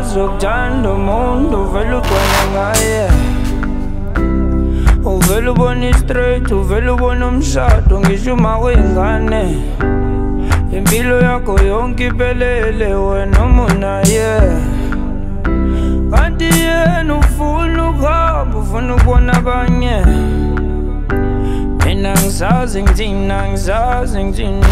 zokuthanda umuntu uvela ugcwele ngaye. Uvela ubona i-straight, uvela ubona umshado ngisho uma wengane. Impilo yakho yonke iphelele wena umunaye. Kanti yena ufuna ukuhamba, ufuna ukubona abanye. Mina ngisazi ngithini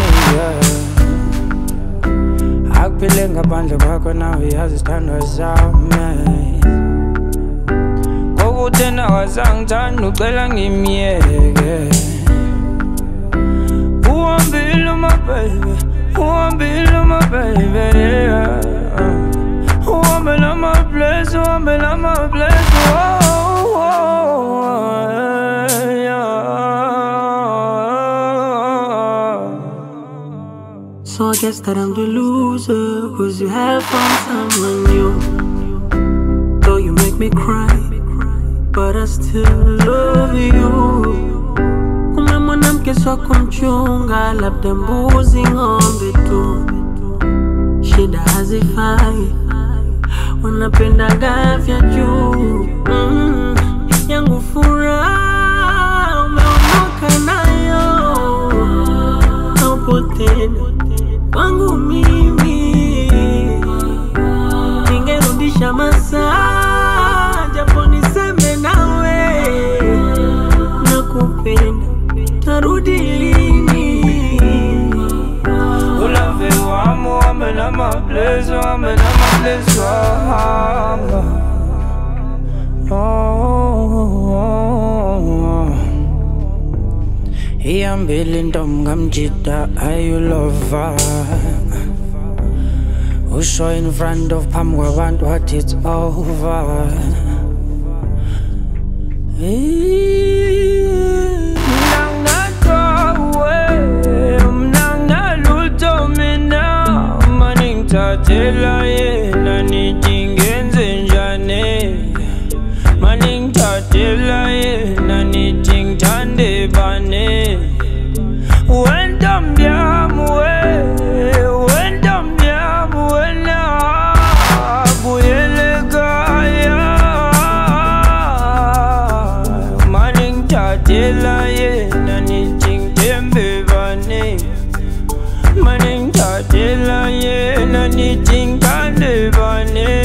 akuphile ngaphandle kwakho nawe yazi isithandwa zami. Kokuthi nawe azangithanda ucela ngimyeke. Uhambile my baby, uhambile my baby, yeah. Uhambile my place, uhambile my place, oh, oh, yeah. So I guess that I'm the loser, 'cause you have found someone new. Though you make me cry, but I still love you. Kuna mwanamke swa kumchunga, labda mbuzi ng'ombe tu. Shida hazifai, wanapenda vya juu. Yangu furaha umeondoka nayo, haupo tena kwangu mimi. Ningerudisha masaa, japo niseme nawe nakupenda, tarudi lini? Ulave wamu wamela mablezo, wamela mablezo, ihambile intombi kamjida ayulova. Usho in front of phambi kwabantu wathi it's over. Ngithathela yena nithi ngenze njani. Mani ngithathela yena nithi ngithande bani. Wentombi yami wentombi yami wena buyele ekhaya. Mani ngithathela yena nithi ngithembe bani. Mani ngithathela yena nithi ngithande bani.